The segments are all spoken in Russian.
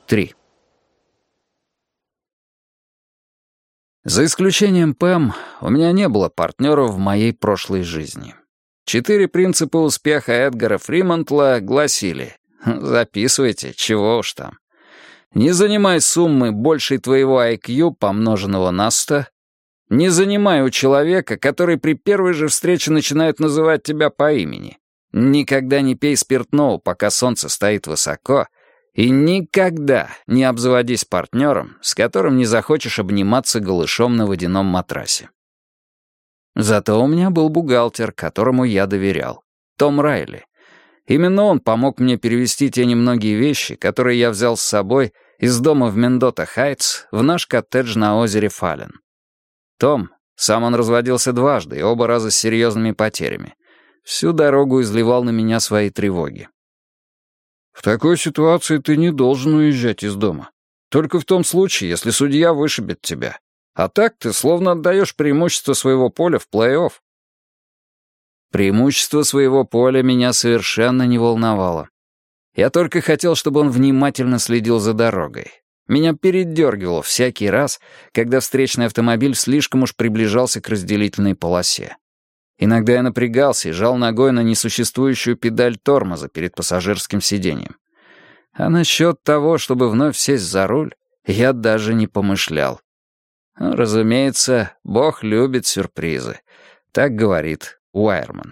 3. За исключением Пэм, у меня не было партнеров в моей прошлой жизни. 4 принципа успеха Эдгара Фримонтла гласили: записывайте, чего уж там. Не занимай суммы большей твоего IQ, помноженного на 100. Не занимай у человека, который при первой же встрече начинает называть тебя по имени. Никогда не пей спиртного, пока солнце стоит высоко. И никогда не обзаводись партнером, с которым не захочешь обниматься голышом на водяном матрасе. Зато у меня был бухгалтер, которому я доверял. Том Райли. Именно он помог мне перевести те немногие вещи, которые я взял с собой из дома в Мендота-Хайтс в наш коттедж на озере Фален. Том, сам он разводился дважды и оба раза с серьезными потерями. Всю дорогу изливал на меня свои тревоги. «В такой ситуации ты не должен уезжать из дома. Только в том случае, если судья вышибет тебя. А так ты словно отдаешь преимущество своего поля в плей-офф». Преимущество своего поля меня совершенно не волновало. Я только хотел, чтобы он внимательно следил за дорогой. Меня передергивало всякий раз, когда встречный автомобиль слишком уж приближался к разделительной полосе. Иногда я напрягался и жал ногой на несуществующую педаль тормоза перед пассажирским сиденьем. А насчет того, чтобы вновь сесть за руль, я даже не помышлял. Ну, разумеется, Бог любит сюрпризы. Так говорит Уайерман.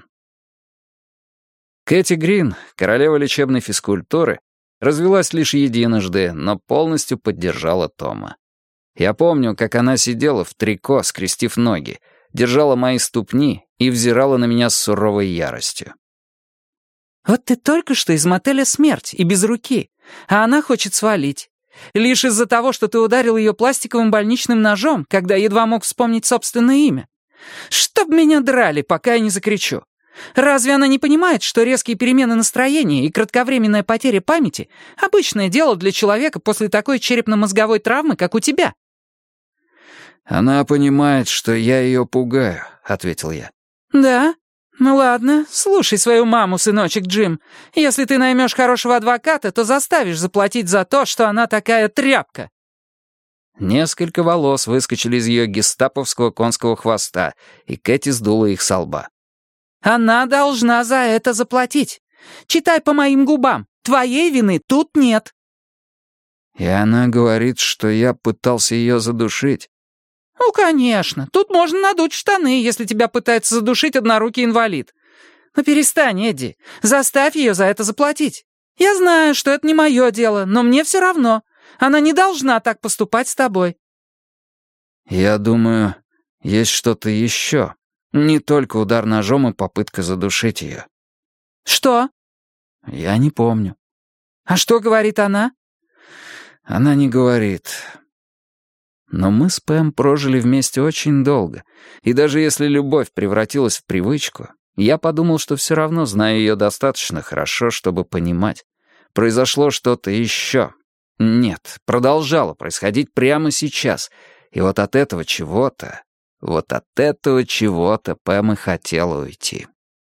Кэти Грин, королева лечебной физкультуры, развелась лишь единожды, но полностью поддержала Тома. Я помню, как она сидела в трико, скрестив ноги, держала мои ступни и взирала на меня с суровой яростью. «Вот ты только что из мотеля «Смерть» и без руки, а она хочет свалить. Лишь из-за того, что ты ударил ее пластиковым больничным ножом, когда едва мог вспомнить собственное имя. Чтоб меня драли, пока я не закричу. Разве она не понимает, что резкие перемены настроения и кратковременная потеря памяти — обычное дело для человека после такой черепно-мозговой травмы, как у тебя?» «Она понимает, что я ее пугаю», — ответил я. «Да? Ну ладно, слушай свою маму, сыночек Джим. Если ты наймешь хорошего адвоката, то заставишь заплатить за то, что она такая тряпка». Несколько волос выскочили из ее гестаповского конского хвоста, и Кэти сдула их со лба. «Она должна за это заплатить. Читай по моим губам. Твоей вины тут нет». И она говорит, что я пытался ее задушить. «Ну, конечно. Тут можно надуть штаны, если тебя пытается задушить однорукий инвалид. Но перестань, Эдди. Заставь ее за это заплатить. Я знаю, что это не мое дело, но мне все равно. Она не должна так поступать с тобой». Я думаю, есть что-то еще. Не только удар ножом и попытка задушить ее. «Что?» Я не помню. «А что говорит она?» Она не говорит. Но мы с Пэм прожили вместе очень долго, и даже если любовь превратилась в привычку, я подумал, что все равно знаю ее достаточно хорошо, чтобы понимать. Произошло что-то еще. Нет, продолжало происходить прямо сейчас, и вот от этого чего-то Пэм и хотела уйти.